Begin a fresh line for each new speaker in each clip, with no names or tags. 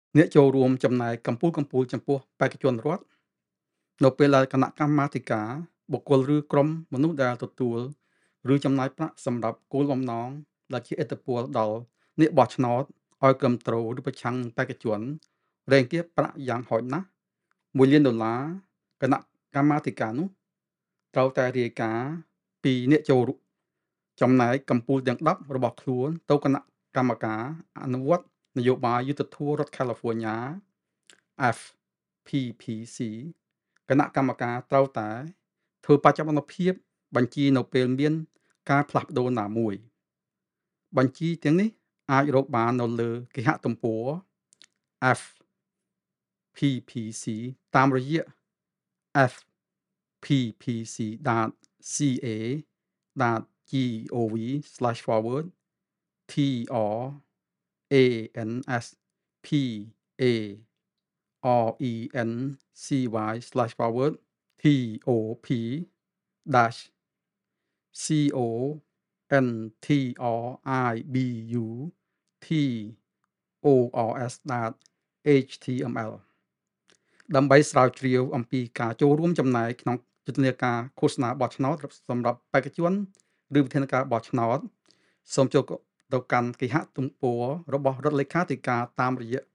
អ្នកចូលរួមចំណាយកំពូលចំពោះបេក្ខជនរដ្ឋនៅពេលដែលគណៈកម្មាធិការបុគ្គលឬក្រុមមនុស្សដែលទទួលឬចំណាយប្រាក់សម្រាប់គោលបំណងដែលជាឥទ្ធិពលដល់អ្នកបោះឆ្នោតឲ្យគ្រប់គ្រងឬប្រឆាំងនឹងបេក្ខជនរែងគៀបប្រាក់យ៉ាងហោចណាស់$1,000,000គណៈកម្មាធិការនោះត្រូវតែរាយការណ៍ពីអ្នកចូលរួមចំណែកកំពូលទាំង10របស់ខ្លួនទៅគណៈកម្មការអនុវត្តនយោបាយយុត្តិធម៌រដ្ឋ California FPPC គណៈកម្មការត្រូវតែធ្វើបច្ចុប្បន្នភាពបញ្ជីនៅពេលមានការផ្លាស់ប្ដូរណាមួយបញ្ជីទាំងនេះអាចរកបាននៅលើគេហទំព័រ FPPC តាមរយៈ fppc.ca.gov/forward TRANSPARENCY/forward TOP-CONTRIBUTORS.HTML ដើម្បីស្រាវជ្រាវអំពីការចូលរួមចំណែកក្នុងយុទ្ធនាការឃោសនាបោះឆ្នោតសម្រាប់បេក្ខជនឬវិធានការបោះឆ្នោតសូមចូលទៅកាន់គេហទំព័ររបស់រដ្ឋលេខាធិការតាមរយៈ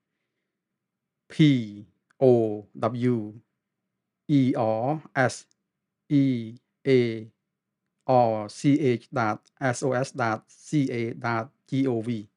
POWERSEARCH.sos.ca.gov